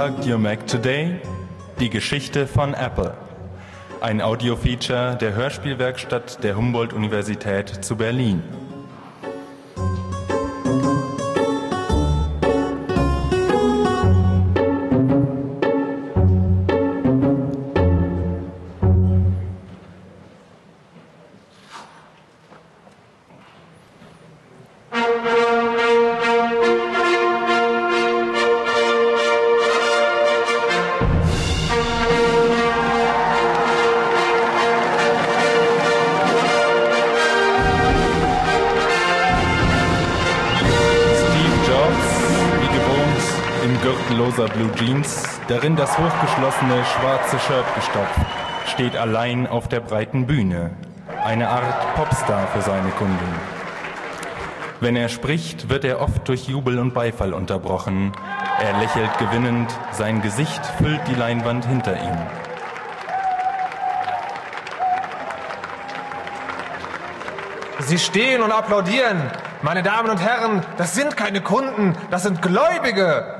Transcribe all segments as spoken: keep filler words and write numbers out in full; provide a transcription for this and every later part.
Unplug Your Mac Today? Die Geschichte von Apple. Ein Audiofeature der Hörspielwerkstatt der Humboldt-Universität zu Berlin. Blue Jeans, darin das hochgeschlossene schwarze Shirt gestopft, steht allein auf der breiten Bühne, eine Art Popstar für seine Kunden. Wenn er spricht, wird er oft durch Jubel und Beifall unterbrochen. Er lächelt gewinnend, sein Gesicht füllt die Leinwand hinter ihm. Sie stehen und applaudieren. Meine Damen und Herren, das sind keine Kunden, das sind Gläubige.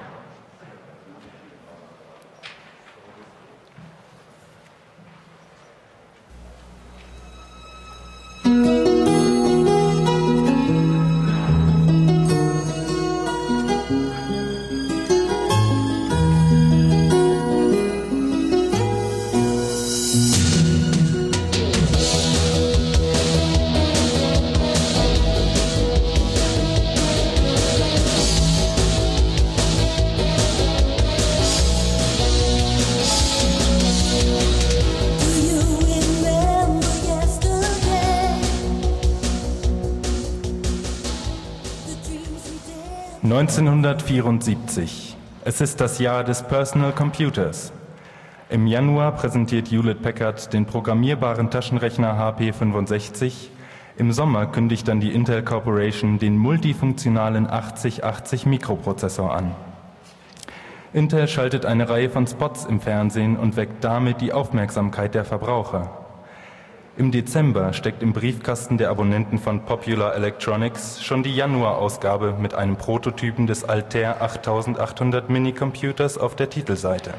neunzehnhundertvierundsiebzig. Es ist das Jahr des Personal Computers. Im Januar präsentiert Hewlett-Packard den programmierbaren Taschenrechner H P fünfundsechzig. Im Sommer kündigt dann die Intel Corporation den multifunktionalen achtzig achtzig Mikroprozessor an. Intel schaltet eine Reihe von Spots im Fernsehen und weckt damit die Aufmerksamkeit der Verbraucher. Im Dezember steckt im Briefkasten der Abonnenten von Popular Electronics schon die Januarausgabe mit einem Prototypen des Altair achttausendachthundert Minicomputers auf der Titelseite.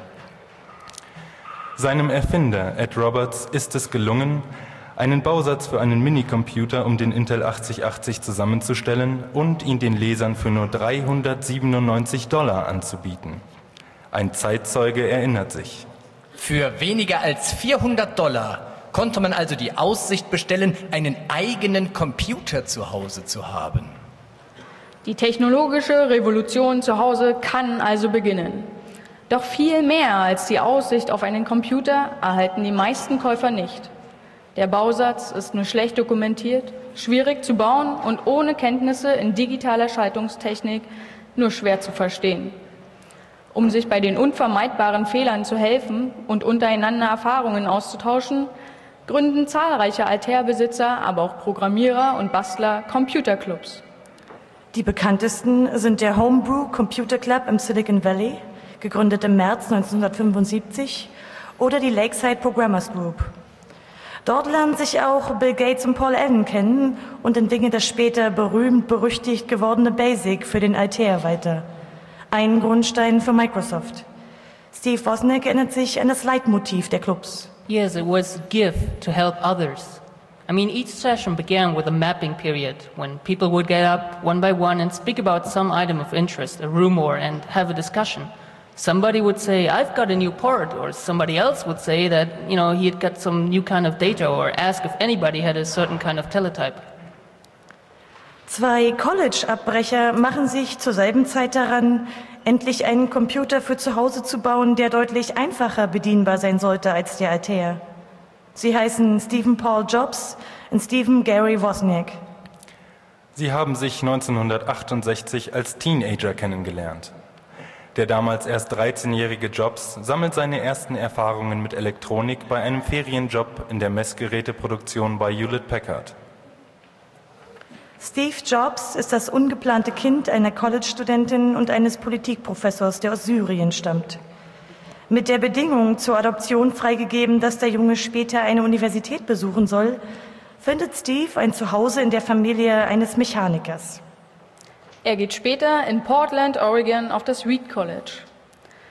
Seinem Erfinder Ed Roberts ist es gelungen, einen Bausatz für einen Minicomputer um den Intel achtzig achtzig zusammenzustellen und ihn den Lesern für nur dreihundertsiebenundneunzig Dollar anzubieten. Ein Zeitzeuge erinnert sich. Für weniger als vierhundert Dollar konnte man also die Aussicht bestellen, einen eigenen Computer zu Hause zu haben. Die technologische Revolution zu Hause kann also beginnen. Doch viel mehr als die Aussicht auf einen Computer erhalten die meisten Käufer nicht. Der Bausatz ist nur schlecht dokumentiert, schwierig zu bauen und ohne Kenntnisse in digitaler Schaltungstechnik nur schwer zu verstehen. Um sich bei den unvermeidbaren Fehlern zu helfen und untereinander Erfahrungen auszutauschen, gründen zahlreiche Altair-Besitzer, aber auch Programmierer und Bastler Computerclubs. Die bekanntesten sind der Homebrew Computer Club im Silicon Valley, gegründet im März neunzehnhundertfünfundsiebzig, oder die Lakeside Programmers Group. Dort lernen sich auch Bill Gates und Paul Allen kennen und entwickeln das später berühmt-berüchtigt gewordene BASIC für den Altair weiter. Ein Grundstein für Microsoft. Steve Wozniak erinnert sich an das Leitmotiv der Clubs. Yes, it was give to help others. I mean, each session began with a mapping period when people would get up one by one and speak about some item of interest, a rumor, and have a discussion. Somebody would say, I've got a new port, or somebody else would say that, you know, he had got some new kind of data, or ask if anybody had a certain kind of teletype. Zwei College-Abbrecher machen sich zur selben Zeit daran, endlich einen Computer für zu Hause zu bauen, der deutlich einfacher bedienbar sein sollte als der Altair. Sie heißen Stephen Paul Jobs und Stephen Gary Wozniak. Sie haben sich neunzehnhundertachtundsechzig als Teenager kennengelernt. Der damals erst dreizehnjährige Jobs sammelt seine ersten Erfahrungen mit Elektronik bei einem Ferienjob in der Messgeräteproduktion bei Hewlett-Packard. Steve Jobs ist das ungeplante Kind einer College-Studentin und eines Politikprofessors, der aus Syrien stammt. Mit der Bedingung zur Adoption freigegeben, dass der Junge später eine Universität besuchen soll, findet Steve ein Zuhause in der Familie eines Mechanikers. Er geht später in Portland, Oregon auf das Reed College.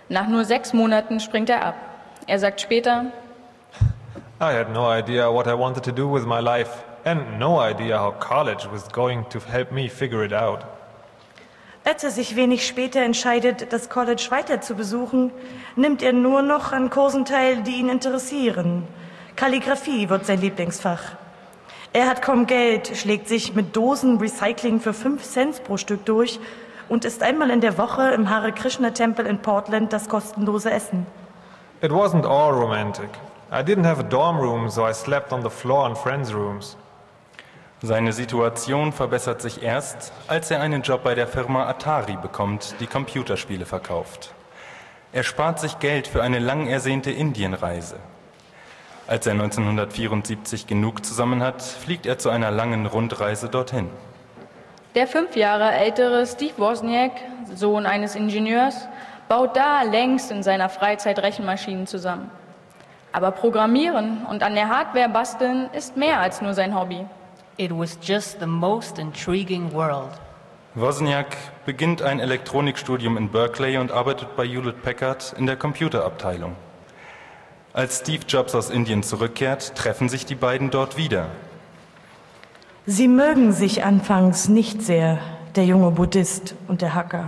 Nach nur sechs Monaten springt er ab. Er sagt später: I had no idea what I wanted to do with my life and no idea how college was going to help me figure it out. Als er sich wenig später entscheidet, das College weiter zu besuchen, nimmt er nur noch an Kursen teil, die ihn interessieren. Kalligraphie wird sein Lieblingsfach. Er hat kaum Geld, schlägt sich mit Dosen Recycling für fünf Cent pro Stück durch und isst einmal in der Woche im Hare Krishna Tempel in Portland das kostenlose Essen. It wasn't all romantic. I didn't have a dorm room, so I slept on the floor in friends' rooms. Seine Situation verbessert sich erst, als er einen Job bei der Firma Atari bekommt, die Computerspiele verkauft. Er spart sich Geld für eine lang ersehnte Indienreise. Als er neunzehnhundertvierundsiebzig genug zusammen hat, fliegt er zu einer langen Rundreise dorthin. Der fünf Jahre ältere Steve Wozniak, Sohn eines Ingenieurs, baut da längst in seiner Freizeit Rechenmaschinen zusammen. Aber Programmieren und an der Hardware basteln ist mehr als nur sein Hobby. It was just the most intriguing world. Wozniak beginnt ein Elektronikstudium in Berkeley und arbeitet bei Hewlett Packard in der Computerabteilung. Als Steve Jobs aus Indien zurückkehrt, treffen sich die beiden dort wieder. Sie mögen sich anfangs nicht sehr, der junge Buddhist und der Hacker.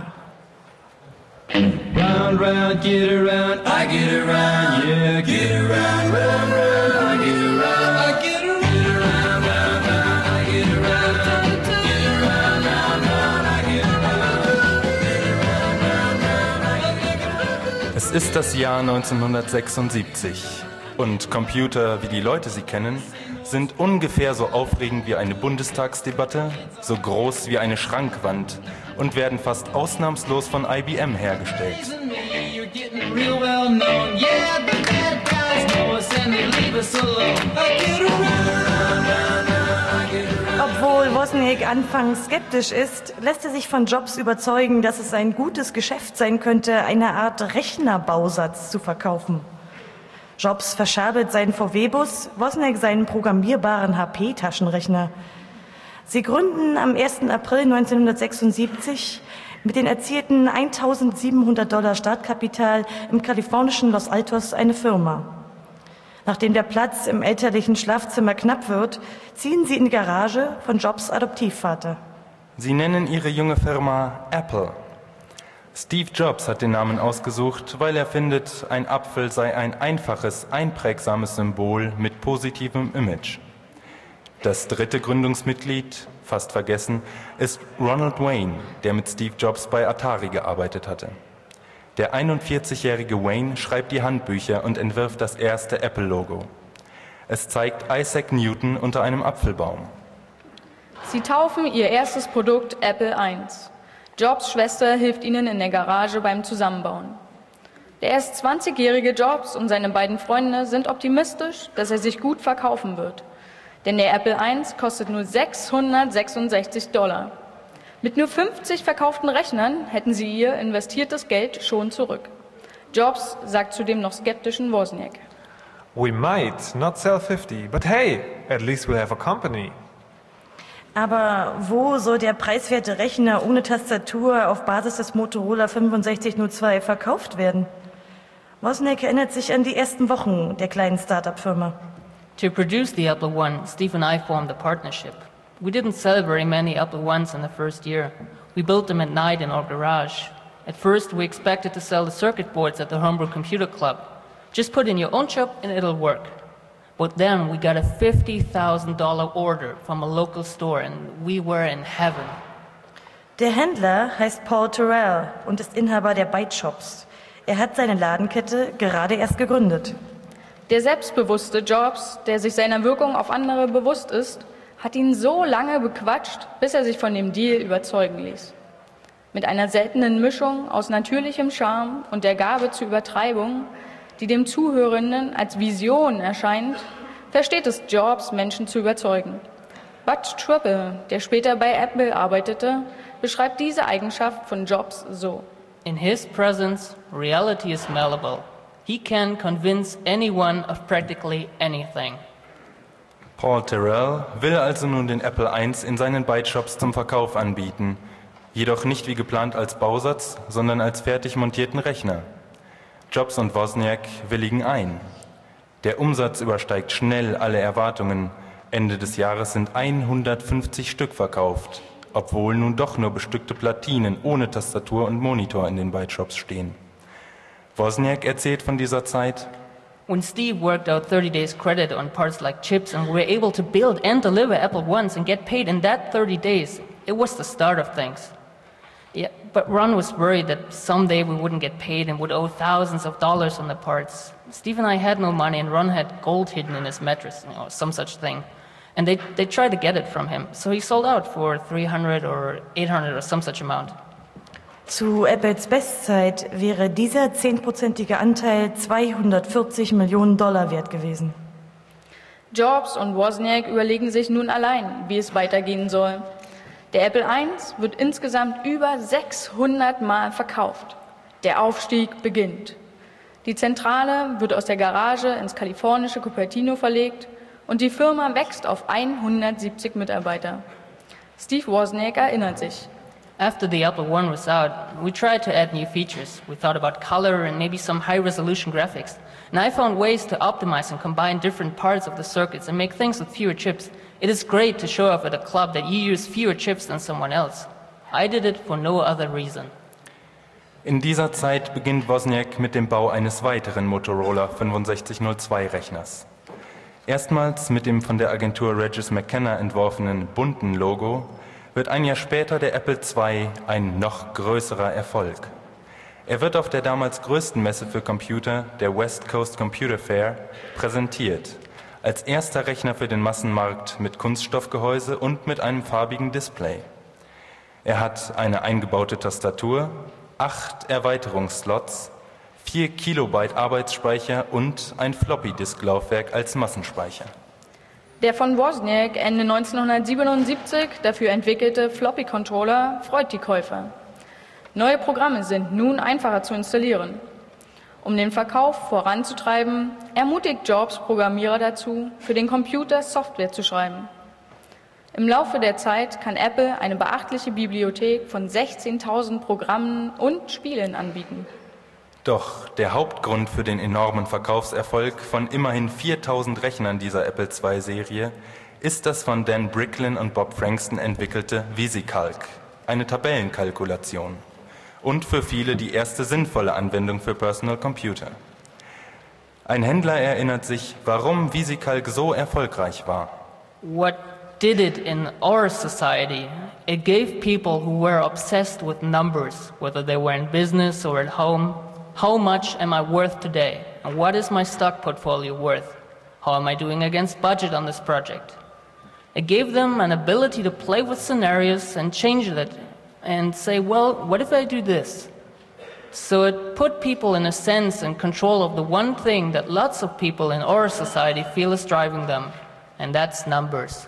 Round, round, get around, I get around, yeah, get around, round, round, I get around, I get around, round, round, round, I get around, get around, round, round, I get around, get around, round, round, I get around. Es ist das Jahr neunzehnhundertsechsundsiebzig und Computer, wie die Leute sie kennen, sind ungefähr so aufregend wie eine Bundestagsdebatte, so groß wie eine Schrankwand und werden fast ausnahmslos von I B M hergestellt. Obwohl Wozniak anfangs skeptisch ist, lässt er sich von Jobs überzeugen, dass es ein gutes Geschäft sein könnte, eine Art Rechnerbausatz zu verkaufen. Jobs verschabelt seinen V W-Bus, Wozniak seinen programmierbaren H P-Taschenrechner. Sie gründen am ersten April neunzehnhundertsechsundsiebzig mit den erzielten eintausendsiebenhundert Dollar Startkapital im kalifornischen Los Altos eine Firma. Nachdem der Platz im elterlichen Schlafzimmer knapp wird, ziehen sie in die Garage von Jobs Adoptivvater. Sie nennen ihre junge Firma Apple. Steve Jobs hat den Namen ausgesucht, weil er findet, ein Apfel sei ein einfaches, einprägsames Symbol mit positivem Image. Das dritte Gründungsmitglied, fast vergessen, ist Ronald Wayne, der mit Steve Jobs bei Atari gearbeitet hatte. Der einundvierzigjährige Wayne schreibt die Handbücher und entwirft das erste Apple-Logo. Es zeigt Isaac Newton unter einem Apfelbaum. Sie taufen ihr erstes Produkt Apple eins. Jobs Schwester hilft ihnen in der Garage beim Zusammenbauen. Der erst zwanzigjährige Jobs und seine beiden Freunde sind optimistisch, dass er sich gut verkaufen wird. Denn der Apple eins kostet nur sechshundertsechsundsechzig Dollar. Mit nur fünfzig verkauften Rechnern hätten sie ihr investiertes Geld schon zurück. Jobs sagt zu dem noch skeptischen Wozniak: We might not sell fifty, but hey, at least we'll have a company. Aber wo soll der preiswerte Rechner ohne Tastatur auf Basis des Motorola fünfundsechzig null zwei verkauft werden? Wozniak erinnert sich an die ersten Wochen der kleinen Start-up-Firma. To produce the Apple one, Steve and I formed a partnership. We didn't sell very many Apple ones in the first year. We built them at night in our garage. At first, we expected to sell the circuit boards at the Homebrew Computer Club. Just put in your own chip and it'll work. But then we got a fifty thousand dollar order from a local store and we were in heaven. Der Händler heißt Paul Terrell und ist Inhaber der Byte Shops. Er hat seine Ladenkette gerade erst gegründet. Der selbstbewusste Jobs, der sich seiner Wirkung auf andere bewusst ist, hat ihn so lange bequatscht, bis er sich von dem Deal überzeugen ließ. Mit einer seltenen Mischung aus natürlichem Charme und der Gabe zur Übertreibung, die dem Zuhörenden als Vision erscheint, versteht es Jobs, Menschen zu überzeugen. Bud Tribble, der später bei Apple arbeitete, beschreibt diese Eigenschaft von Jobs so: In his presence, reality is malleable. He can convince anyone of practically anything. Paul Terrell will also nun den Apple eins in seinen Byte-Shops zum Verkauf anbieten, jedoch nicht wie geplant als Bausatz, sondern als fertig montierten Rechner. Jobs und Wozniak willigen ein. Der Umsatz übersteigt schnell alle Erwartungen. Ende des Jahres sind hundertfünfzig Stück verkauft, obwohl nun doch nur bestückte Platinen ohne Tastatur und Monitor in den Byte-Shops stehen. Wozniak erzählt von dieser Zeit: When Steve worked out thirty days credit on parts like chips and we were able to build and deliver Apple ones and get paid in that thirty days, it was the start of things. Yeah, but Ron was worried that someday we wouldn't get paid and would owe thousands of dollars on the parts. Steve and I had no money and Ron had gold hidden in his mattress, you know, some such thing. And they, they tried to get it from him, so he sold out for three hundred or eight hundred or some such amount. Zu Apples Bestzeit wäre dieser zehnprozentige Anteil zweihundertvierzig Millionen Dollar wert gewesen. Jobs und Wozniak überlegen sich nun allein, wie es weitergehen soll. Der Apple eins wird insgesamt über sechshundert Mal verkauft. Der Aufstieg beginnt. Die Zentrale wird aus der Garage ins kalifornische Cupertino verlegt und die Firma wächst auf hundertsiebzig Mitarbeiter. Steve Wozniak erinnert sich: After the Apple one was out, we tried to add new features. We thought about color and maybe some high-resolution graphics. And I found ways to optimize and combine different parts of the circuits and make things with fewer chips. It is great to show off at a club that you use fewer chips than someone else. I did it for no other reason. In dieser Zeit beginnt Wozniak mit dem Bau eines weiteren Motorola fünfundsechzig null zwei Rechners. Erstmals mit dem von der Agentur Regis McKenna entworfenen bunten Logo wird ein Jahr später der Apple zwei ein noch größerer Erfolg. Er wird auf der damals größten Messe für Computer, der West Coast Computer Fair, präsentiert. Als erster Rechner für den Massenmarkt mit Kunststoffgehäuse und mit einem farbigen Display. Er hat eine eingebaute Tastatur, acht Erweiterungsslots, vier Kilobyte Arbeitsspeicher und ein Floppy-Disk-Laufwerk als Massenspeicher. Der von Wozniak Ende neunzehnhundertsiebenundsiebzig dafür entwickelte Floppy-Controller freut die Käufer. Neue Programme sind nun einfacher zu installieren. Um den Verkauf voranzutreiben, ermutigt Jobs Programmierer dazu, für den Computer Software zu schreiben. Im Laufe der Zeit kann Apple eine beachtliche Bibliothek von sechzehntausend Programmen und Spielen anbieten. Doch der Hauptgrund für den enormen Verkaufserfolg von immerhin viertausend Rechnern dieser Apple zwei Serie ist das von Dan Bricklin und Bob Frankston entwickelte VisiCalc, eine Tabellenkalkulation. Und für viele die erste sinnvolle Anwendung für Personal Computer. Ein Händler erinnert sich, warum VisiCalc so erfolgreich war. What did it in our society? It gave people who were obsessed with numbers, whether they were in business or at home, how much am I worth today? And what is my stock portfolio worth? How am I doing against budget on this project? It gave them an ability to play with scenarios and change it and say, well, what if I do this? So it put people in a sense in control of the one thing that lots of people in our society feel is driving them, and that's numbers.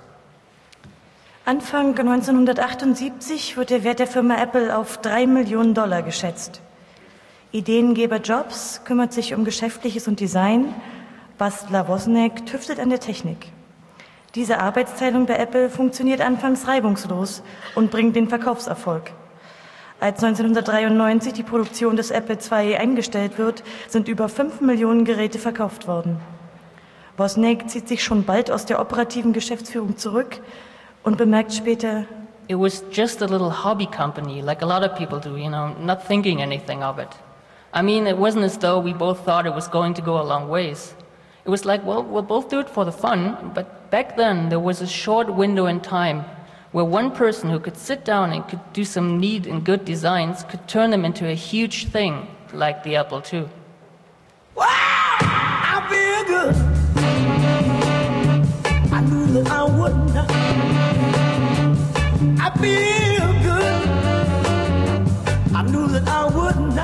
Anfang neunzehnhundertachtundsiebzig wird der Wert der Firma Apple auf drei Millionen Dollar geschätzt. Ideengeber Jobs kümmert sich um Geschäftliches und Design, Bastler Wozniak tüftelt an der Technik. Diese Arbeitsteilung bei Apple funktioniert anfangs reibungslos und bringt den Verkaufserfolg. Als neunzehnhundertdreiundneunzig die Produktion des Apple zwei eingestellt wird, sind über fünf Millionen Geräte verkauft worden. Wozniak zieht sich schon bald aus der operativen Geschäftsführung zurück und bemerkt später: It was just a little hobby company, like a lot of people do, you know, not thinking anything of it. I mean, it wasn't as though we both thought it was going to go a long ways. It was like, well, we'll both do it for the fun, but back then there was a short window in time where one person who could sit down and could do some neat and good designs could turn them into a huge thing, like the Apple two. Wow, I feel good. I knew that I wouldn't. I feel good. I knew that I wouldn't.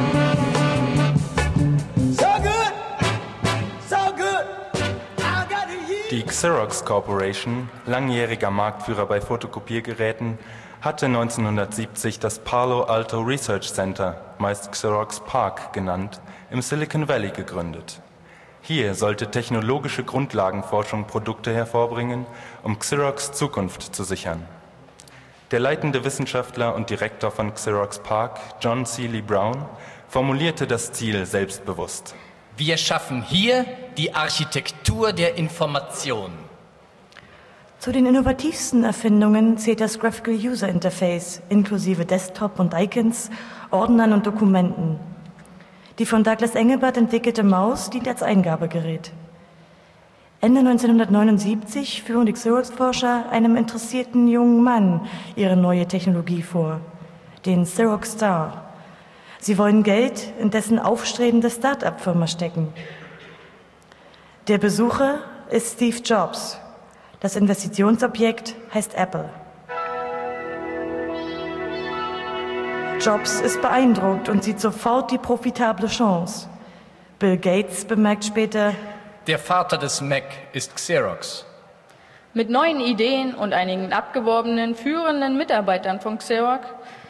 So good, so good. I got to hear. Die Xerox Corporation, langjähriger Marktführer bei Fotokopiergeräten, hatte neunzehnhundertsiebzig das Palo Alto Research Center, meist Xerox PARC genannt, im Silicon Valley gegründet. Hier sollte technologische Grundlagenforschung Produkte hervorbringen, um Xerox Zukunft zu sichern. Der leitende Wissenschaftler und Direktor von Xerox PARC, John Seely Brown, formulierte das Ziel selbstbewusst. Wir schaffen hier die Architektur der Information. Zu den innovativsten Erfindungen zählt das Graphical User Interface inklusive Desktop und Icons, Ordnern und Dokumenten. Die von Douglas Engelbart entwickelte Maus dient als Eingabegerät. Ende neunzehnhundertneunundsiebzig führen die Xerox-Forscher einem interessierten jungen Mann ihre neue Technologie vor, den Xerox Star. Sie wollen Geld in dessen aufstrebende Start-up-Firma stecken. Der Besucher ist Steve Jobs. Das Investitionsobjekt heißt Apple. Jobs ist beeindruckt und sieht sofort die profitable Chance. Bill Gates bemerkt später: Der Vater des Mac ist Xerox. Mit neuen Ideen und einigen abgeworbenen, führenden Mitarbeitern von Xerox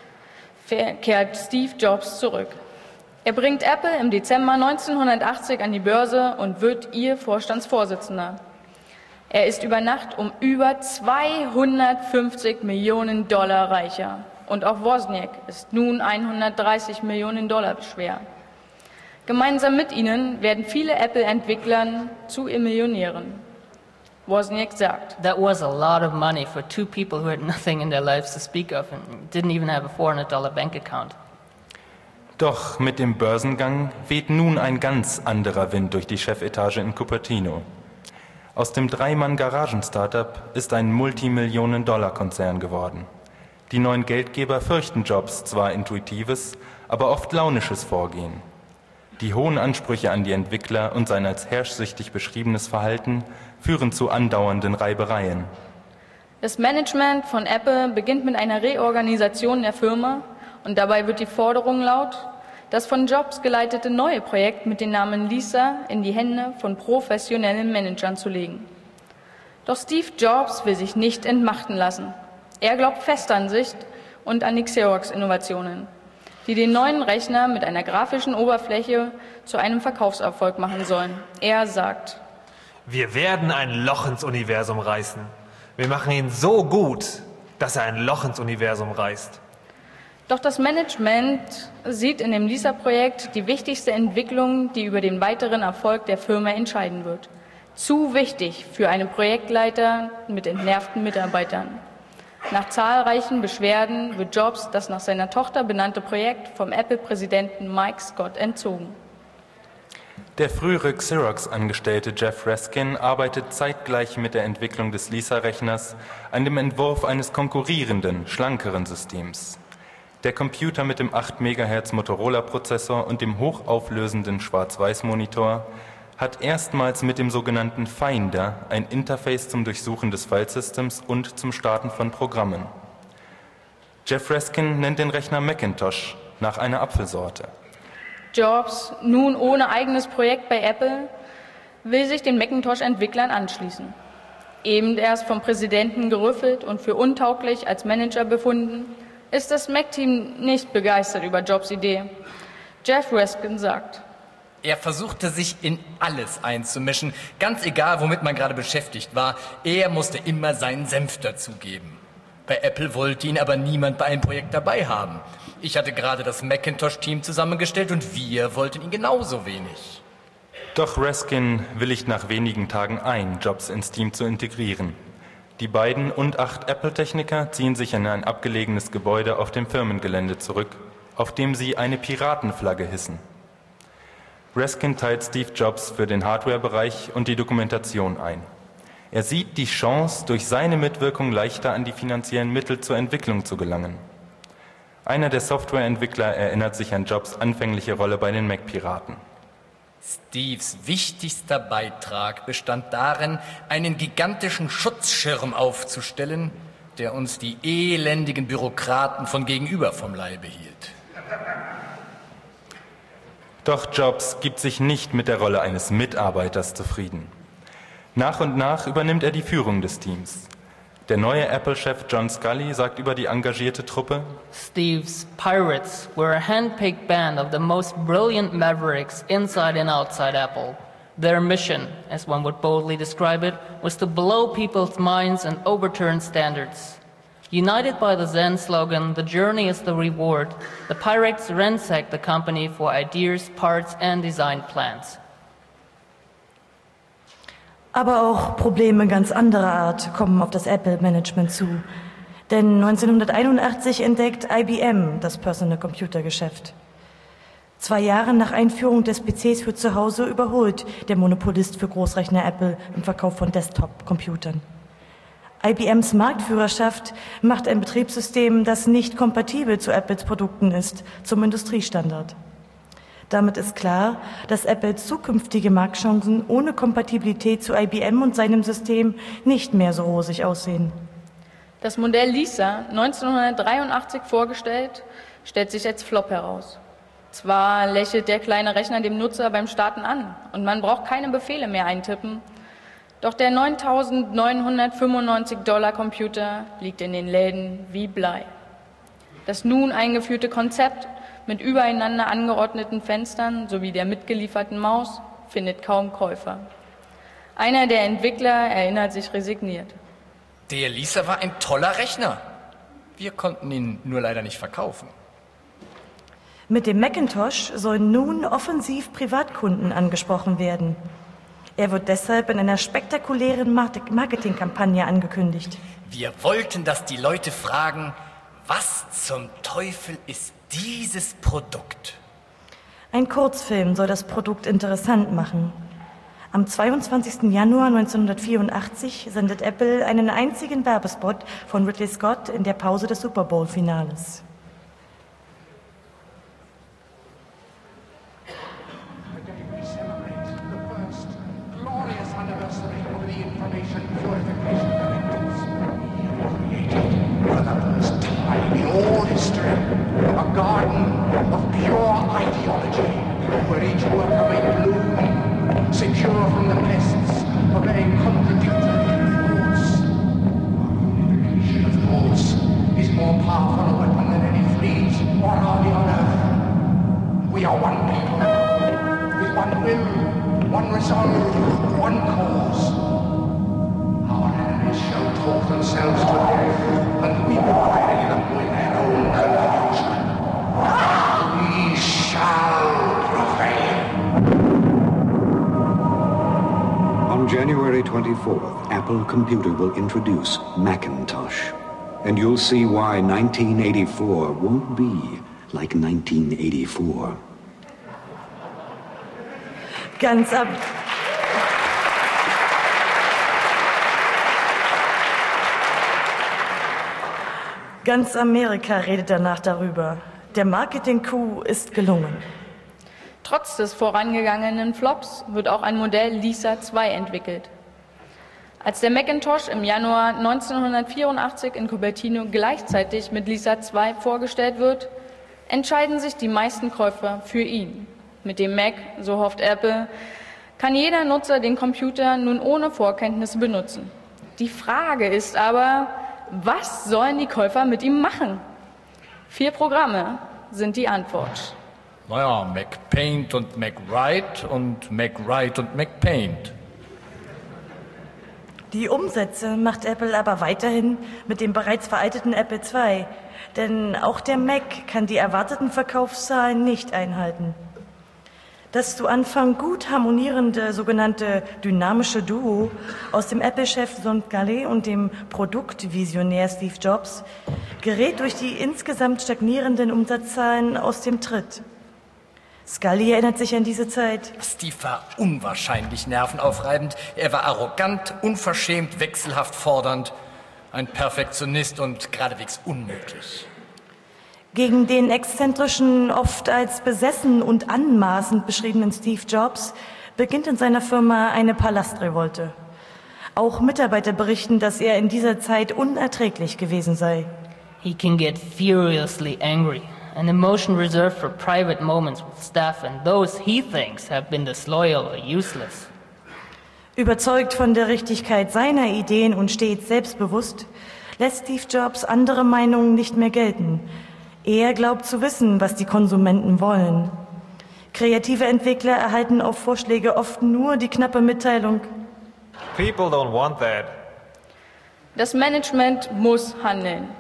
kehrt Steve Jobs zurück. Er bringt Apple im Dezember neunzehnhundertachtzig an die Börse und wird ihr Vorstandsvorsitzender. Er ist über Nacht um über zweihundertfünfzig Millionen Dollar reicher. Und auch Wozniak ist nun hundertdreißig Millionen Dollar schwer. Gemeinsam mit ihnen werden viele Apple-Entwicklern zu Millionären. Wozniak sagt: That was a lot of money for two people who had nothing in their lives to speak of and didn't even have a four hundred dollar bank account. Doch mit dem Börsengang weht nun ein ganz anderer Wind durch die Chefetage in Cupertino. Aus dem Dreimann-Garagen-Startup ist ein Multimillionen-Dollar-Konzern geworden. Die neuen Geldgeber fürchten Jobs zwar intuitives, aber oft launisches Vorgehen. Die hohen Ansprüche an die Entwickler und sein als herrschsüchtig beschriebenes Verhalten führen zu andauernden Reibereien. Das Management von Apple beginnt mit einer Reorganisation der Firma und dabei wird die Forderung laut, das von Jobs geleitete neue Projekt mit dem Namen Lisa in die Hände von professionellen Managern zu legen. Doch Steve Jobs will sich nicht entmachten lassen. Er glaubt fest an sich und an die Xerox-Innovationen, die den neuen Rechner mit einer grafischen Oberfläche zu einem Verkaufserfolg machen sollen. Er sagt: Wir werden ein Loch ins Universum reißen. Wir machen ihn so gut, dass er ein Loch ins Universum reißt. Doch das Management sieht in dem Lisa-Projekt die wichtigste Entwicklung, die über den weiteren Erfolg der Firma entscheiden wird. Zu wichtig für einen Projektleiter mit entnervten Mitarbeitern. Nach zahlreichen Beschwerden wird Jobs das nach seiner Tochter benannte Projekt vom Apple-Präsidenten Mike Scott entzogen. Der frühere Xerox-Angestellte Jeff Raskin arbeitet zeitgleich mit der Entwicklung des Lisa-Rechners an dem Entwurf eines konkurrierenden, schlankeren Systems. Der Computer mit dem acht Megahertz Motorola-Prozessor und dem hochauflösenden Schwarz-Weiß-Monitor hat erstmals mit dem sogenannten Finder ein Interface zum Durchsuchen des Filesystems und zum Starten von Programmen. Jeff Raskin nennt den Rechner Macintosh nach einer Apfelsorte. Jobs, nun ohne eigenes Projekt bei Apple, will sich den Macintosh-Entwicklern anschließen. Eben erst vom Präsidenten gerüffelt und für untauglich als Manager befunden, ist das Mac-Team nicht begeistert über Jobs' Idee. Jeff Raskin sagt: Er versuchte sich in alles einzumischen, ganz egal, womit man gerade beschäftigt war. Er musste immer seinen Senf dazugeben. Bei Apple wollte ihn aber niemand bei einem Projekt dabei haben. Ich hatte gerade das Macintosh-Team zusammengestellt und wir wollten ihn genauso wenig. Doch Raskin willigt nach wenigen Tagen ein, Jobs ins Team zu integrieren. Die beiden und acht Apple-Techniker ziehen sich in ein abgelegenes Gebäude auf dem Firmengelände zurück, auf dem sie eine Piratenflagge hissen. Raskin teilt Steve Jobs für den Hardware-Bereich und die Dokumentation ein. Er sieht die Chance, durch seine Mitwirkung leichter an die finanziellen Mittel zur Entwicklung zu gelangen. Einer der Softwareentwickler erinnert sich an Jobs' anfängliche Rolle bei den Mac-Piraten. Steves wichtigster Beitrag bestand darin, einen gigantischen Schutzschirm aufzustellen, der uns die elendigen Bürokraten von gegenüber vom Leibe hielt. Doch Jobs gibt sich nicht mit der Rolle eines Mitarbeiters zufrieden. Nach und nach übernimmt er die Führung des Teams. Der neue Apple-Chef John Scully sagt über die engagierte Truppe: Steve's Pirates were a hand-picked band of the most brilliant mavericks inside and outside Apple. Their mission, as one would boldly describe it, was to blow people's minds and overturn standards. United by the Zen slogan, "The journey is the reward," the pirates ransacked the company for ideas, parts and design plans. Aber auch Probleme ganz anderer Art kommen auf das Apple-Management zu. Denn neunzehnhunderteinundachtzig entdeckt I B M das Personal Computer Geschäft. Zwei Jahre nach Einführung des P Cs für zu Hause überholt der Monopolist für Großrechner Apple im Verkauf von Desktop-Computern. I B Ms Marktführerschaft macht ein Betriebssystem, das nicht kompatibel zu Apples Produkten ist, zum Industriestandard. Damit ist klar, dass Apples zukünftige Marktchancen ohne Kompatibilität zu I B M und seinem System nicht mehr so rosig aussehen. Das Modell Lisa, neunzehnhundertdreiundachtzig vorgestellt, stellt sich als Flop heraus. Zwar lächelt der kleine Rechner dem Nutzer beim Starten an und man braucht keine Befehle mehr eintippen, doch der neuntausendneunhundertfünfundneunzig Dollar Computer liegt in den Läden wie Blei. Das nun eingeführte Konzept mit übereinander angeordneten Fenstern sowie der mitgelieferten Maus findet kaum Käufer. Einer der Entwickler erinnert sich resigniert. Der Lisa war ein toller Rechner. Wir konnten ihn nur leider nicht verkaufen. Mit dem Macintosh sollen nun offensiv Privatkunden angesprochen werden. Er wird deshalb in einer spektakulären Marketingkampagne angekündigt. Wir wollten, dass die Leute fragen, was zum Teufel ist dieses Produkt? Ein Kurzfilm soll das Produkt interessant machen. Am zweiundzwanzigsten Januar neunzehnhundertvierundachtzig sendet Apple einen einzigen Werbespot von Ridley Scott in der Pause des Super Bowl-Finales. A garden of pure ideology, where each worker may bloom, secure from the pests of any contradictory thoughts. Unification, of course, is more powerful a weapon than any fleet or army on earth. We are one people, with one will, one resolve, one cause. Our enemies shall talk themselves to death, and we will bury them with their own confusion. We shall prevail. On January twenty-fourth, Apple Computer will introduce Macintosh. And you'll see why nineteen eighty-four won't be like nineteen eighty-four. Ganz ab. Ganz Amerika redet danach darüber. Der Marketing-Coup ist gelungen. Trotz des vorangegangenen Flops wird auch ein Modell Lisa zwei entwickelt. Als der Macintosh im Januar neunzehnhundertvierundachtzig in Cupertino gleichzeitig mit Lisa zwei vorgestellt wird, entscheiden sich die meisten Käufer für ihn. Mit dem Mac, so hofft Apple, kann jeder Nutzer den Computer nun ohne Vorkenntnisse benutzen. Die Frage ist aber, was sollen die Käufer mit ihm machen? Vier Programme sind die Antwort. Naja, MacPaint und MacWrite und MacWrite und MacPaint. Die Umsätze macht Apple aber weiterhin mit dem bereits veralteten Apple zwei, denn auch der Mac kann die erwarteten Verkaufszahlen nicht einhalten. Das zu Anfang gut harmonierende sogenannte dynamische Duo aus dem Apple-Chef John Sculley und dem Produktvisionär Steve Jobs gerät durch die insgesamt stagnierenden Umsatzzahlen aus dem Tritt. Sculley erinnert sich an diese Zeit. Steve war unwahrscheinlich nervenaufreibend. Er war arrogant, unverschämt, wechselhaft fordernd, ein Perfektionist und geradewegs unmöglich. Gegen den exzentrischen, oft als besessen und anmaßend beschriebenen Steve Jobs beginnt in seiner Firma eine Palastrevolte. Auch Mitarbeiter berichten, dass er in dieser Zeit unerträglich gewesen sei. He can get furiously angry, an emotion reserved for private moments with staff and those he thinks have been disloyal or useless. Überzeugt von der Richtigkeit seiner Ideen und stets selbstbewusst, lässt Steve Jobs andere Meinungen nicht mehr gelten. Er glaubt zu wissen, was die Konsumenten wollen. Kreative Entwickler erhalten auf Vorschläge oft nur die knappe Mitteilung: People don't want that. Das Management muss handeln.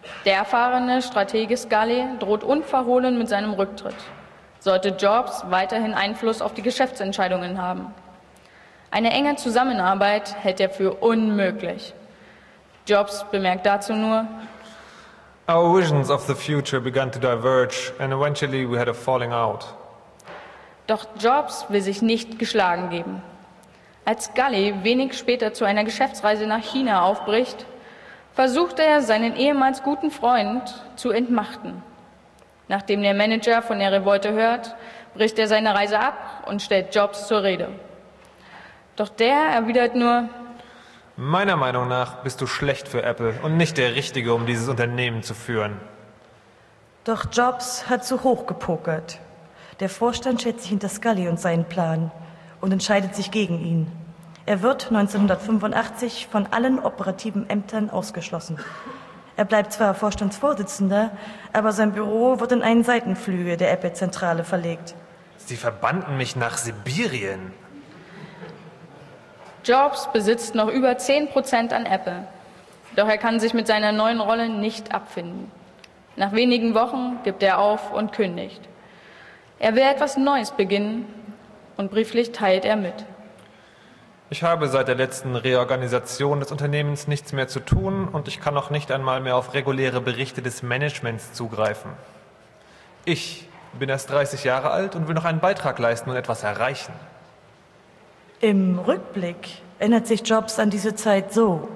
Der erfahrene Stratege Scully droht unverhohlen mit seinem Rücktritt, sollte Jobs weiterhin Einfluss auf die Geschäftsentscheidungen haben. Eine enge Zusammenarbeit hält er für unmöglich. Jobs bemerkt dazu nur: Our visions of the future began to diverge and eventually we had a falling out. Doch Jobs will sich nicht geschlagen geben. Als Scully wenig später zu einer Geschäftsreise nach China aufbricht, versucht er, seinen ehemals guten Freund zu entmachten. Nachdem der Manager von der Revolte hört, bricht er seine Reise ab und stellt Jobs zur Rede. Doch der erwidert nur: Meiner Meinung nach bist du schlecht für Apple und nicht der Richtige, um dieses Unternehmen zu führen. Doch Jobs hat zu hoch gepokert. Der Vorstand stellt sich hinter Scully und seinen Plan und entscheidet sich gegen ihn. Er wird neunzehnhundertfünfundachtzig von allen operativen Ämtern ausgeschlossen. Er bleibt zwar Vorstandsvorsitzender, aber sein Büro wird in einen Seitenflügel der Apple-Zentrale verlegt. Sie verbannten mich nach Sibirien. Jobs besitzt noch über zehn Prozent an Apple. Doch er kann sich mit seiner neuen Rolle nicht abfinden. Nach wenigen Wochen gibt er auf und kündigt. Er will etwas Neues beginnen und brieflich teilt er mit: Ich habe seit der letzten Reorganisation des Unternehmens nichts mehr zu tun und ich kann auch nicht einmal mehr auf reguläre Berichte des Managements zugreifen. Ich bin erst dreißig Jahre alt und will noch einen Beitrag leisten und etwas erreichen. Im Rückblick erinnert sich Jobs an diese Zeit so: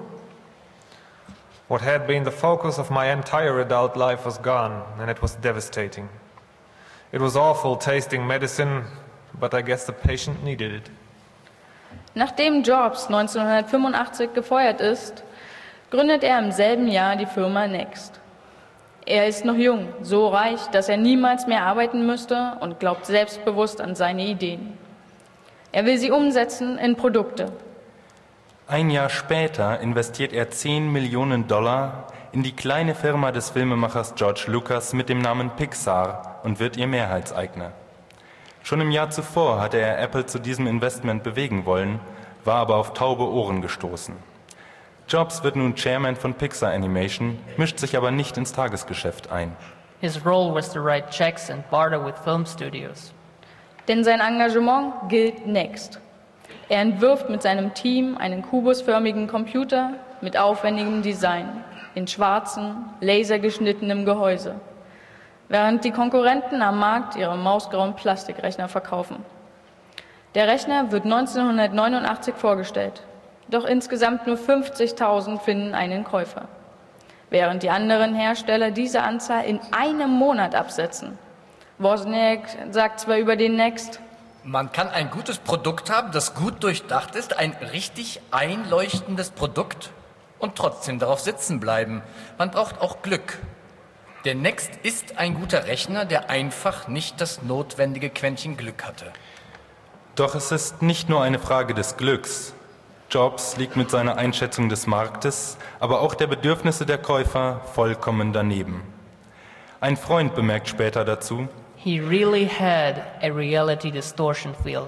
What had been the focus of my entire adult life was gone and it was devastating. It was awful tasting medicine, but I guess the patient needed it. Nachdem Jobs neunzehnhundertfünfundachtzig gefeuert ist, gründet er im selben Jahr die Firma Next. Er ist noch jung, so reich, dass er niemals mehr arbeiten müsste und glaubt selbstbewusst an seine Ideen. Er will sie umsetzen in Produkte. Ein Jahr später investiert er zehn Millionen Dollar in die kleine Firma des Filmemachers George Lucas mit dem Namen Pixar und wird ihr Mehrheitseigner. Schon im Jahr zuvor hatte er Apple zu diesem Investment bewegen wollen, war aber auf taube Ohren gestoßen. Jobs wird nun Chairman von Pixar Animation, mischt sich aber nicht ins Tagesgeschäft ein. His role was to write checks and barter with film studios. Denn sein Engagement gilt Next. Er entwirft mit seinem Team einen kubusförmigen Computer mit aufwendigem Design in schwarzen, lasergeschnittenem Gehäuse, während die Konkurrenten am Markt ihre mausgrauen Plastikrechner verkaufen. Der Rechner wird neunzehnhundertneunundachtzig vorgestellt, doch insgesamt nur fünfzigtausend finden einen Käufer, während die anderen Hersteller diese Anzahl in einem Monat absetzen. Wozniak sagt zwar über den Next: Man kann ein gutes Produkt haben, das gut durchdacht ist, ein richtig einleuchtendes Produkt und trotzdem darauf sitzen bleiben. Man braucht auch Glück. Der Next ist ein guter Rechner, der einfach nicht das notwendige Quäntchen Glück hatte. Doch es ist nicht nur eine Frage des Glücks. Jobs liegt mit seiner Einschätzung des Marktes, aber auch der Bedürfnisse der Käufer vollkommen daneben. Ein Freund bemerkt später dazu: He really had a reality distortion field.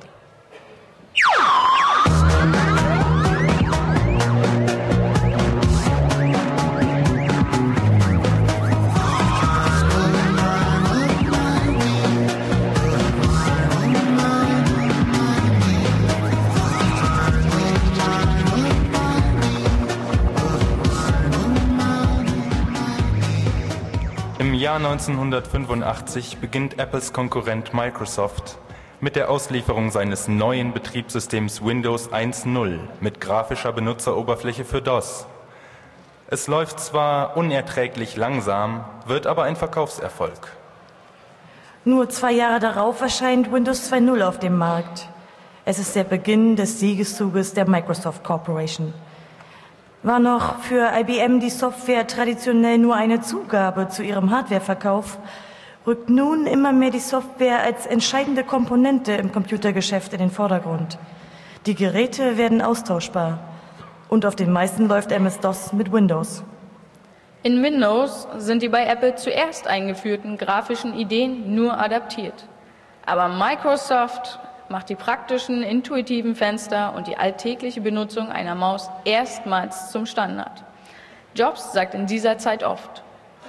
Im Jahr neunzehnhundertfünfundachtzig beginnt Apples Konkurrent Microsoft mit der Auslieferung seines neuen Betriebssystems Windows eins Punkt null mit grafischer Benutzeroberfläche für DOS. Es läuft zwar unerträglich langsam, wird aber ein Verkaufserfolg. Nur zwei Jahre darauf erscheint Windows zwei Punkt null auf dem Markt. Es ist der Beginn des Siegeszuges der Microsoft Corporation. War noch für I B M die Software traditionell nur eine Zugabe zu ihrem Hardwareverkauf, rückt nun immer mehr die Software als entscheidende Komponente im Computergeschäft in den Vordergrund. Die Geräte werden austauschbar und auf den meisten läuft M S-DOS mit Windows. In Windows sind die bei Apple zuerst eingeführten grafischen Ideen nur adaptiert. Aber Microsoft macht die praktischen, intuitiven Fenster und die alltägliche Benutzung einer Maus erstmals zum Standard. Jobs sagt in dieser Zeit oft: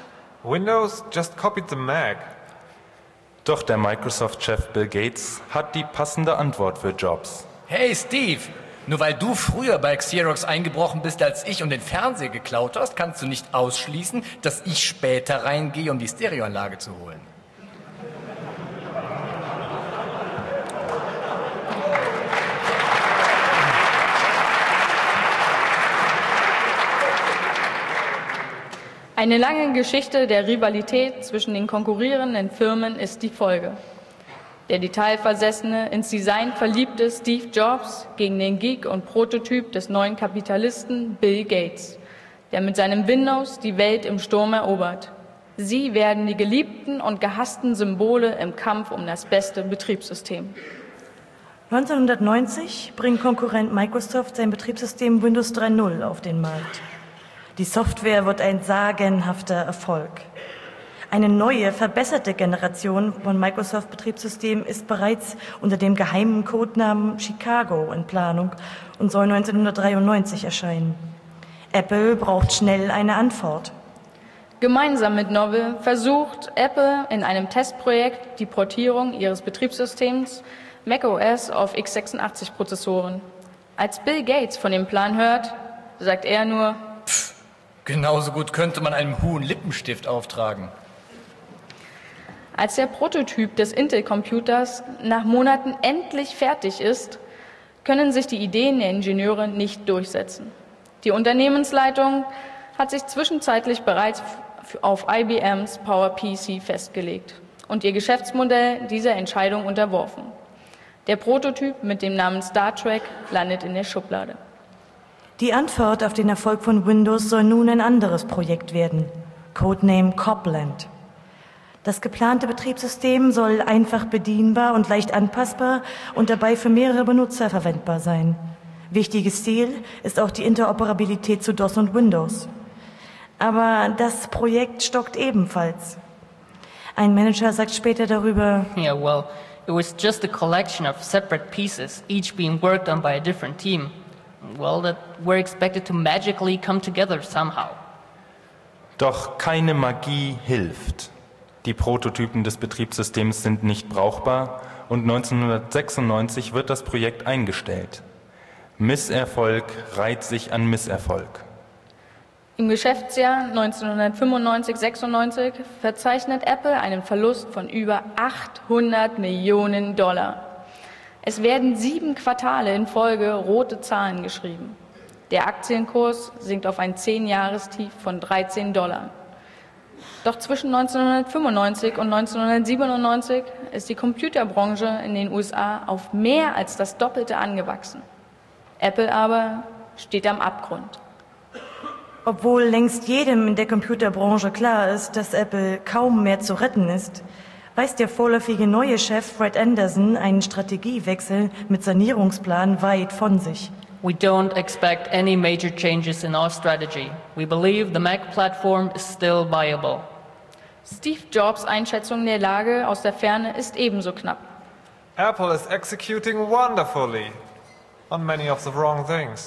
Windows just copied the Mac. Doch der Microsoft-Chef Bill Gates hat die passende Antwort für Jobs. Hey Steve, nur weil du früher bei Xerox eingebrochen bist als ich und den Fernseher geklaut hast, kannst du nicht ausschließen, dass ich später reingehe, um die Stereoanlage zu holen. Eine lange Geschichte der Rivalität zwischen den konkurrierenden Firmen ist die Folge. Der detailversessene, ins Design verliebte Steve Jobs gegen den Geek und Prototyp des neuen Kapitalisten Bill Gates, der mit seinem Windows die Welt im Sturm erobert. Sie werden die geliebten und gehassten Symbole im Kampf um das beste Betriebssystem. neunzehnhundertneunzig bringt Konkurrent Microsoft sein Betriebssystem Windows drei Punkt null auf den Markt. Die Software wird ein sagenhafter Erfolg. Eine neue, verbesserte Generation von Microsoft-Betriebssystemen ist bereits unter dem geheimen Codenamen Chicago in Planung und soll neunzehnhundertdreiundneunzig erscheinen. Apple braucht schnell eine Antwort. Gemeinsam mit Novell versucht Apple in einem Testprojekt die Portierung ihres Betriebssystems macOS auf x sechsundachtzig Prozessoren. Als Bill Gates von dem Plan hört, sagt er nur: Genauso gut könnte man einem Huhn Lippenstift auftragen. Als der Prototyp des Intel-Computers nach Monaten endlich fertig ist, können sich die Ideen der Ingenieure nicht durchsetzen. Die Unternehmensleitung hat sich zwischenzeitlich bereits auf I B Ms PowerPC festgelegt und ihr Geschäftsmodell dieser Entscheidung unterworfen. Der Prototyp mit dem Namen Star Trek landet in der Schublade. Die Antwort auf den Erfolg von Windows soll nun ein anderes Projekt werden, Codename Copland. Das geplante Betriebssystem soll einfach bedienbar und leicht anpassbar und dabei für mehrere Benutzer verwendbar sein. Wichtiges Ziel ist auch die Interoperabilität zu DOS und Windows. Aber das Projekt stockt ebenfalls. Ein Manager sagt später darüber: Yeah, well, it was just a collection of separate pieces, each being worked on by a different team. Well, that were expected to magically come together somehow. Doch keine Magie hilft. Die Prototypen des Betriebssystems sind nicht brauchbar und neunzehnhundertsechsundneunzig wird das Projekt eingestellt. Misserfolg reiht sich an Misserfolg. Im Geschäftsjahr neunzehnhundertfünfundneunzig sechsundneunzig verzeichnet Apple einen Verlust von über achthundert Millionen Dollar. Es werden sieben Quartale in Folge rote Zahlen geschrieben. Der Aktienkurs sinkt auf ein zehn-Jahrestief von dreizehn Dollar. Doch zwischen neunzehnhundertfünfundneunzig und neunzehnhundertsiebenundneunzig ist die Computerbranche in den U S A auf mehr als das Doppelte angewachsen. Apple aber steht am Abgrund. Obwohl längst jedem in der Computerbranche klar ist, dass Apple kaum mehr zu retten ist, weist der vorläufige neue Chef Fred Anderson einen Strategiewechsel mit Sanierungsplan weit von sich. We don't expect any major changes in our strategy. We believe the Mac platform is still viable. Steve Jobs' Einschätzung der Lage aus der Ferne ist ebenso knapp. Apple is executing wonderfully on many of the wrong things.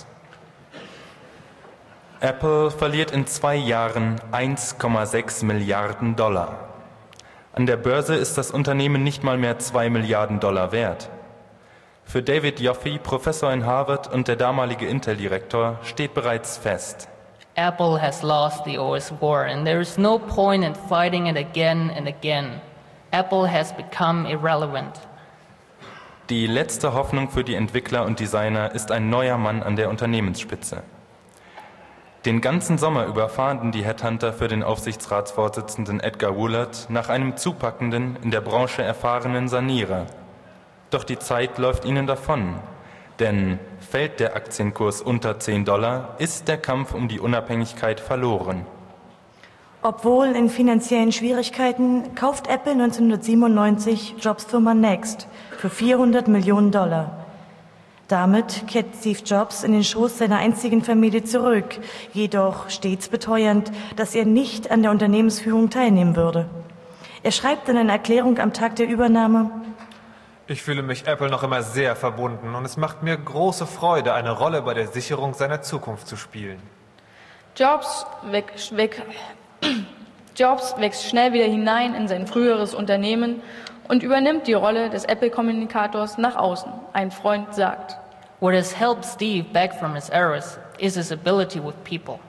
Apple verliert in zwei Jahren eins Komma sechs Milliarden Dollar. An der Börse ist das Unternehmen nicht mal mehr zwei Milliarden Dollar wert. Für David Yoffie, Professor in Harvard und der damalige Intel-Direktor, steht bereits fest: Apple has lost the O S war, and there is no point in fighting it again and again. Apple has become irrelevant. Die letzte Hoffnung für die Entwickler und Designer ist ein neuer Mann an der Unternehmensspitze. Den ganzen Sommer über fahnden die Headhunter für den Aufsichtsratsvorsitzenden Edgar Woolard nach einem zupackenden, in der Branche erfahrenen Sanierer. Doch die Zeit läuft ihnen davon, denn fällt der Aktienkurs unter zehn Dollar, ist der Kampf um die Unabhängigkeit verloren. Obwohl in finanziellen Schwierigkeiten kauft Apple neunzehnhundertsiebenundneunzig Jobs Firma Next für vierhundert Millionen Dollar. Damit kehrt Steve Jobs in den Schoß seiner einzigen Familie zurück, jedoch stets beteuernd, dass er nicht an der Unternehmensführung teilnehmen würde. Er schreibt in einer Erklärung am Tag der Übernahme: Ich fühle mich Apple noch immer sehr verbunden und es macht mir große Freude, eine Rolle bei der Sicherung seiner Zukunft zu spielen. Jobs, weg, weg, Jobs wächst schnell wieder hinein in sein früheres Unternehmen und übernimmt die Rolle des Apple-Kommunikators nach außen. Ein Freund sagt: What has helped Steve back from his errors is his ability with people.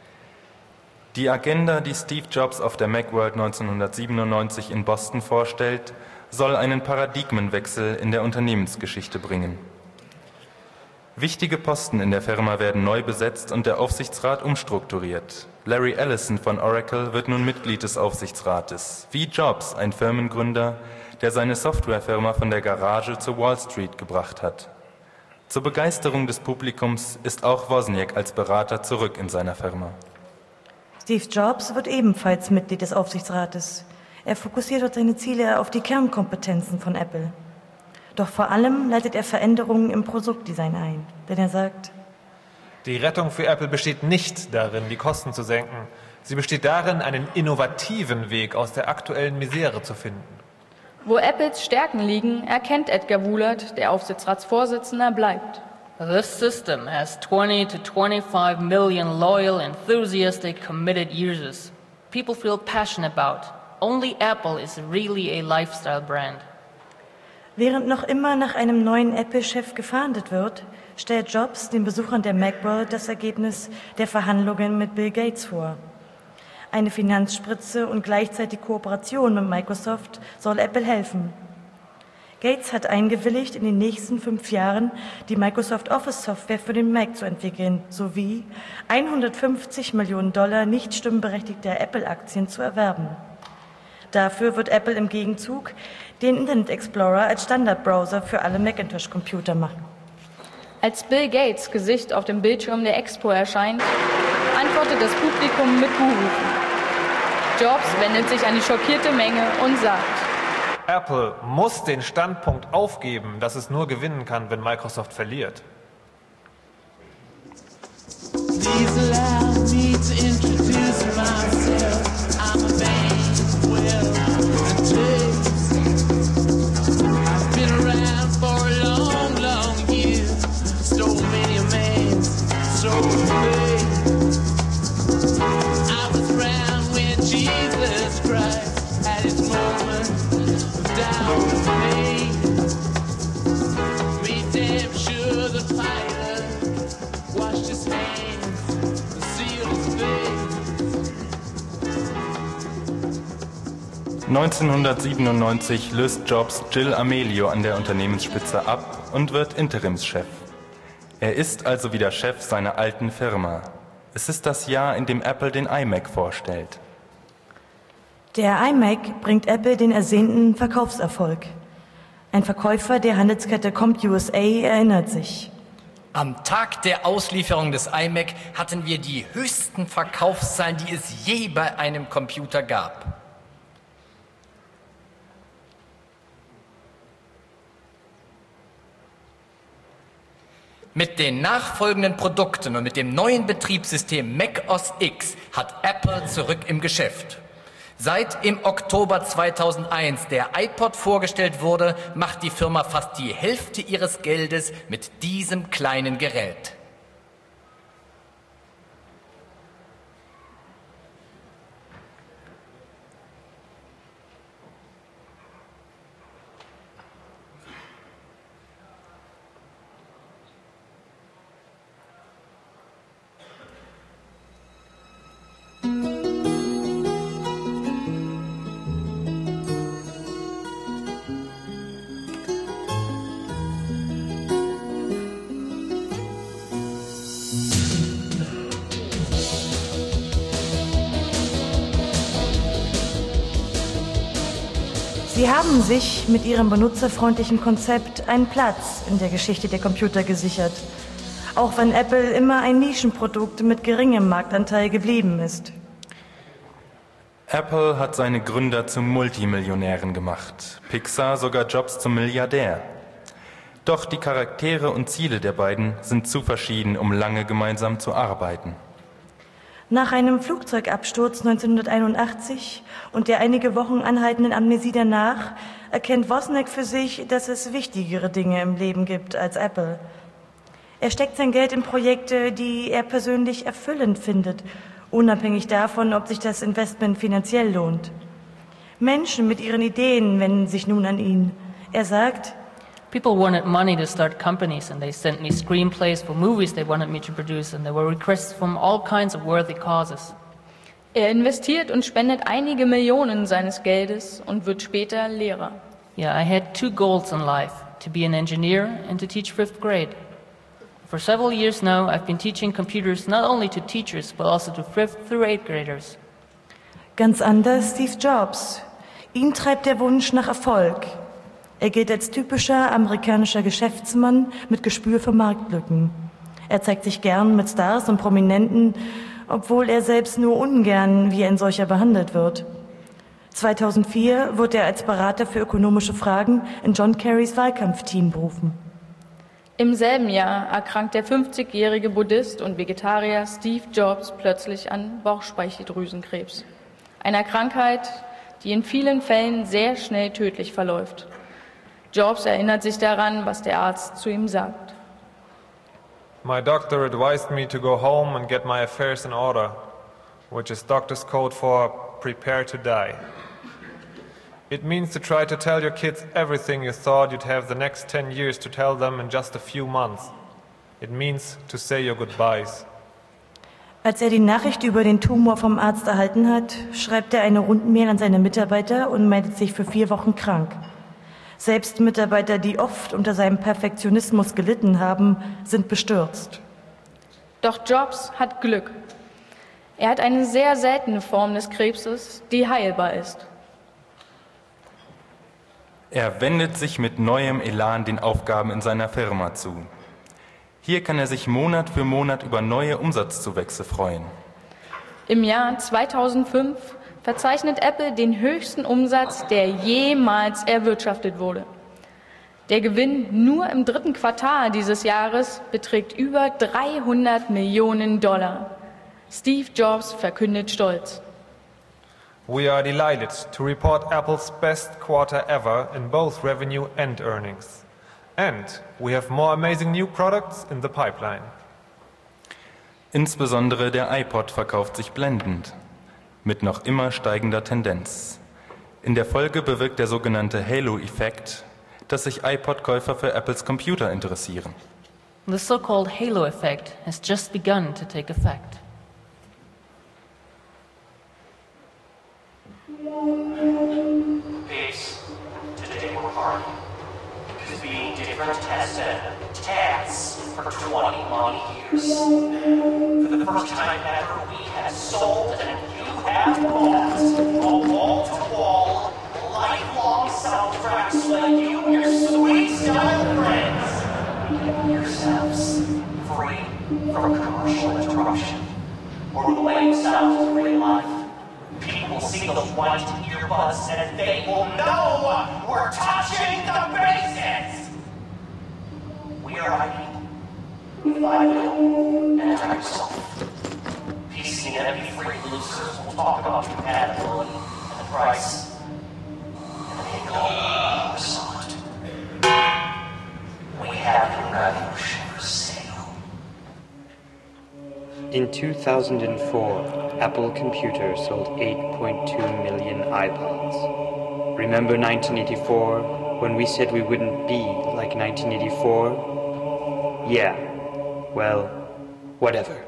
Die Agenda, die Steve Jobs auf der Macworld neunzehnhundertsiebenundneunzig in Boston vorstellt, soll einen Paradigmenwechsel in der Unternehmensgeschichte bringen. Wichtige Posten in der Firma werden neu besetzt und der Aufsichtsrat umstrukturiert. Larry Ellison von Oracle wird nun Mitglied des Aufsichtsrates. Wie Jobs, ein Firmengründer, der seine Softwarefirma von der Garage zur Wall Street gebracht hat. Zur Begeisterung des Publikums ist auch Wozniak als Berater zurück in seiner Firma. Steve Jobs wird ebenfalls Mitglied des Aufsichtsrates. Er fokussiert dort seine Ziele auf die Kernkompetenzen von Apple. Doch vor allem leitet er Veränderungen im Produktdesign ein, denn er sagt: Die Rettung für Apple besteht nicht darin, die Kosten zu senken. Sie besteht darin, einen innovativen Weg aus der aktuellen Misere zu finden. Wo Apples Stärken liegen, erkennt Edgar Woolard, der Aufsichtsratsvorsitzender, bleibt. This system has twenty to twenty-five million loyal, enthusiastic, committed users. People feel passionate about. Only Apple is really a lifestyle brand. Während noch immer nach einem neuen Apple-Chef gefahndet wird, stellt Jobs den Besuchern der Macworld das Ergebnis der Verhandlungen mit Bill Gates vor. Eine Finanzspritze und gleichzeitig Kooperation mit Microsoft soll Apple helfen. Gates hat eingewilligt, in den nächsten fünf Jahren die Microsoft Office-Software für den Mac zu entwickeln, sowie hundertfünfzig Millionen Dollar nicht stimmberechtigter Apple-Aktien zu erwerben. Dafür wird Apple im Gegenzug den Internet Explorer als Standardbrowser für alle Macintosh-Computer machen. Als Bill Gates Gesicht auf dem Bildschirm der Expo erscheint, antwortet das Publikum mit Buhrufen. Jobs wendet sich an die schockierte Menge und sagt: Apple muss den Standpunkt aufgeben, dass es nur gewinnen kann, wenn Microsoft verliert. Please allow me to introduce myself. I'm a man with a taste. I've been around for a long, long year. Stole many a man's soul away. I was around when Jesus Christ had his moment of doubt and pain. Made damn sure the pilot washed his hands and sealed his face. neunzehnhundertsiebenundneunzig löst Jobs Jill Amelio an der Unternehmensspitze ab und wird Interimschef. Er ist also wieder Chef seiner alten Firma. Es ist das Jahr, in dem Apple den iMac vorstellt. Der iMac bringt Apple den ersehnten Verkaufserfolg. Ein Verkäufer der Handelskette CompUSA erinnert sich: Am Tag der Auslieferung des iMac hatten wir die höchsten Verkaufszahlen, die es je bei einem Computer gab. Mit den nachfolgenden Produkten und mit dem neuen Betriebssystem macOS X hat Apple zurück im Geschäft. Seit im Oktober zweitausendeins der iPod vorgestellt wurde, macht die Firma fast die Hälfte ihres Geldes mit diesem kleinen Gerät. Sie haben sich mit ihrem benutzerfreundlichen Konzept einen Platz in der Geschichte der Computer gesichert, auch wenn Apple immer ein Nischenprodukt mit geringem Marktanteil geblieben ist. Apple hat seine Gründer zu Multimillionären gemacht, Pixar sogar Jobs zum Milliardär. Doch die Charaktere und Ziele der beiden sind zu verschieden, um lange gemeinsam zu arbeiten. Nach einem Flugzeugabsturz neunzehnhunderteinundachtzig und der einige Wochen anhaltenden Amnesie danach erkennt Wozniak für sich, dass es wichtigere Dinge im Leben gibt als Apple. Er steckt sein Geld in Projekte, die er persönlich erfüllend findet unabhängig davon, ob sich das Investment finanziell lohnt. Menschen mit ihren Ideen wenden sich nun an ihn. Er sagt, People wanted money to start companies, and they sent me screenplays for movies they wanted me to produce, and there were requests from all kinds of worthy causes. Er investiert und spendet einige Millionen seines Geldes und wird später Lehrer. Yeah, I had two goals in life, to be an engineer and to teach fifth grade. For several years now, I've been teaching computers not only to teachers, but also to fifth through eighth graders. ganz anders Steve Jobs. Ihn treibt der Wunsch nach Erfolg. Er gilt als typischer amerikanischer Geschäftsmann mit Gespür für Marktlücken. Er zeigt sich gern mit Stars und Prominenten, obwohl er selbst nur ungern wie ein solcher behandelt wird. zweitausendvier wurde er als Berater für ökonomische Fragen in John Kerrys Wahlkampfteam berufen. Im selben Jahr erkrankt der fünfzigjährige Buddhist und Vegetarier Steve Jobs plötzlich an Bauchspeicheldrüsenkrebs. Einer Krankheit, die in vielen Fällen sehr schnell tödlich verläuft. Jobs erinnert sich daran, was der Arzt zu ihm sagt. My doctor advised me to go home and get my affairs in order, which is doctor's code for prepare to die. It means to try to tell your kids everything you thought you'd have the next ten years to tell them in just a few months. It means to say your goodbyes. Als er die Nachricht über den Tumor vom Arzt erhalten hat, schreibt er eine Rundmail an seine Mitarbeiter und meldet sich für vier Wochen krank. Selbst Mitarbeiter, die oft unter seinem Perfektionismus gelitten haben, sind bestürzt. Doch Jobs hat Glück. Er hat eine sehr seltene Form des Krebses, die heilbar ist. Er wendet sich mit neuem Elan den Aufgaben in seiner Firma zu. Hier kann er sich Monat für Monat über neue Umsatzzuwächse freuen. Im Jahr zweitausendfünf verzeichnet Apple den höchsten Umsatz, der jemals erwirtschaftet wurde. Der Gewinn nur im dritten Quartal dieses Jahres beträgt über dreihundert Millionen Dollar. Steve Jobs verkündet stolz: We are delighted to report Apple's best quarter ever in both revenue and earnings. And we have more amazing new products in the pipeline. Insbesondere der iPod verkauft sich blendend, mit noch immer steigender Tendenz. In der Folge bewirkt der sogenannte Halo-Effekt, dass sich iPod-Käufer für Apples Computer interessieren. The so-called halo effect has just begun to take effect. Peace. Today we're partying. Because being different has been a task for twenty-one years. For the first time ever, we have sold and you have bought a wall-to-wall, lifelong soundtrack so that you and your sweet young friends can yourselves free from commercial interruption or the lame sounds of real life. People will see those white earbuds and they will know we're touching the basics. We are I D with I will and yourself. P C and M P three losers will talk about compatibility and the price. And they know we're solid. We have the revolution for sale. In two thousand four, Apple Computer sold eight point two million iPods. Remember nineteen eighty-four, when we said we wouldn't be like nineteen eighty-four? Yeah, well, whatever.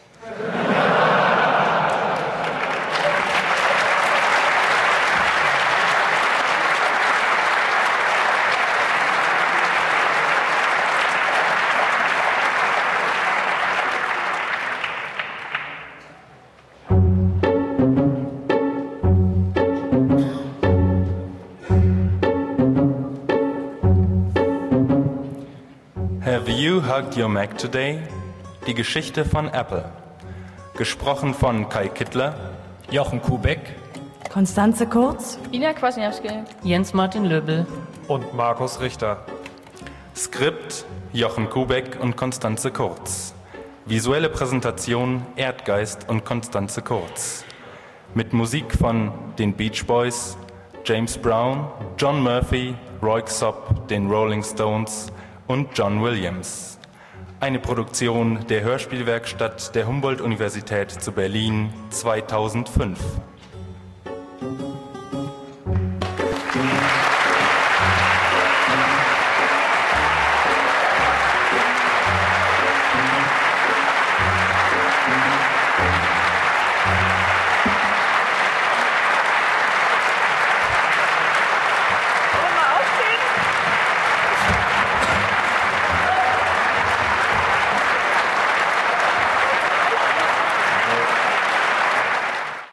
Have you hugged your Mac today? Die Geschichte von Apple. Gesprochen von Kai Kittler, Jochen Kubek, Konstanze Kurz, Ina Kwasniewski, Jens Martin Löbel Und Markus Richter. Skript Jochen Kubek und Konstanze Kurz. Visuelle Präsentation Erdgeist und Konstanze Kurz. Mit Musik von den Beach Boys, James Brown, John Murphy, Roy Xopp, den Rolling Stones und John Williams. Eine Produktion der Hörspielwerkstatt der Humboldt-Universität zu Berlin zweitausendfünf.